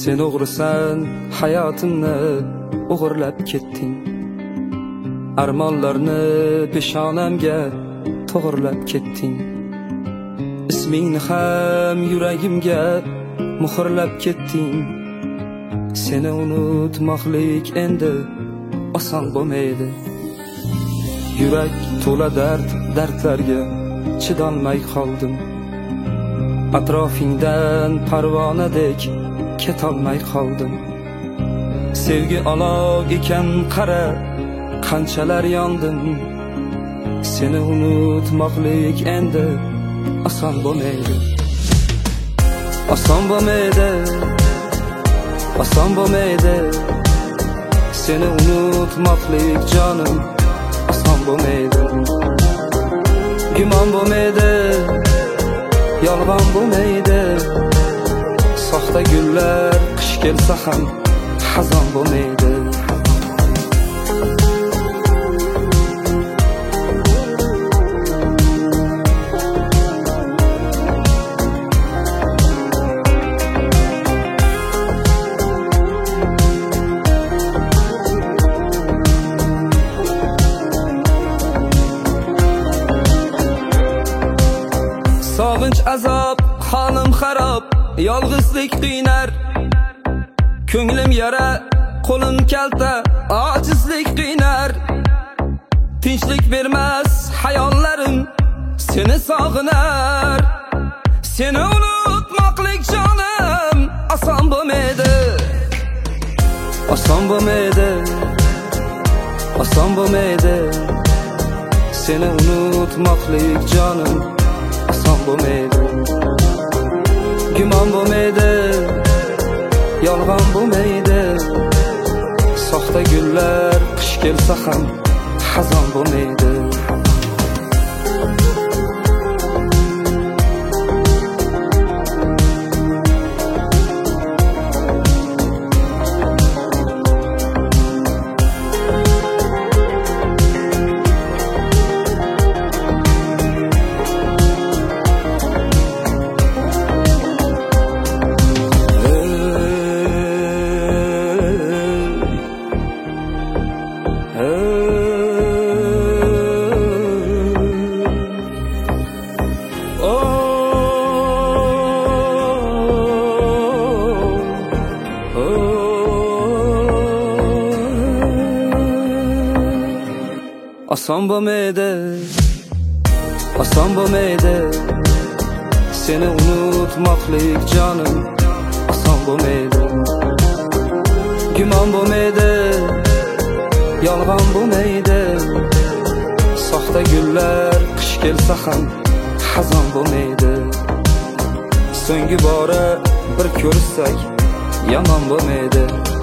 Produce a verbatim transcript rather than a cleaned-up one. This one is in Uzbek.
Sen o'g'risan, hayotimni o'g'irlab ketding. Armonlarni peshonamga to'g'rilab ketding. Ismingni ham yuragimga muhrlab ketding. Seni unutmoqlik endi oson bo'lmaydi. Yurak to'la dard, dardlarga chidolmay qoldim. Atrofingdan parvonadek ketolmay qoldim. Sevgi olov ekan qara, qanchalar yondim. Seni unutmoqlik endi oson bo'lmaydi. Oson bo'lmaydi. Oson bo'lmaydi. Seni unutmoqlik jonim oson bo'lmaydi. Gumon bo'lmaydi. Yolg'on bo'lmaydi. Soxta gullar qish kelsa ham xazon bo'lmaydi. Sog'inch azob, holim xarob, yolg'izlik qiynar. Ko'nglim yara, qo'lim kalta, ojizlik qiynar. Tinchlik bermas hayollarim seni sog'inar. Seni unutmoqlik jonim oson bo'lmaydi. Oson bo'lmaydi. Oson bo'lmaydi. Seni unutmoqlik jonim oson bo'lmaydi. Gumon bo'lmaydi. Yolg'on bo'lmaydi. Soxta gullar qish kelsa ham xazon bo'lmaydi. Oson bo'lmaydi. Oson bo'lmaydi. Seni unutmoqlik jonim oson bo'lmaydi. Gumon bo'lmaydi. Yolg'on bo'lmaydi. Soxta gullar qish kelsa ham xazon bo'lmaydi. So'nggi bora bir ko'rishsak yomon bo'lmaydi.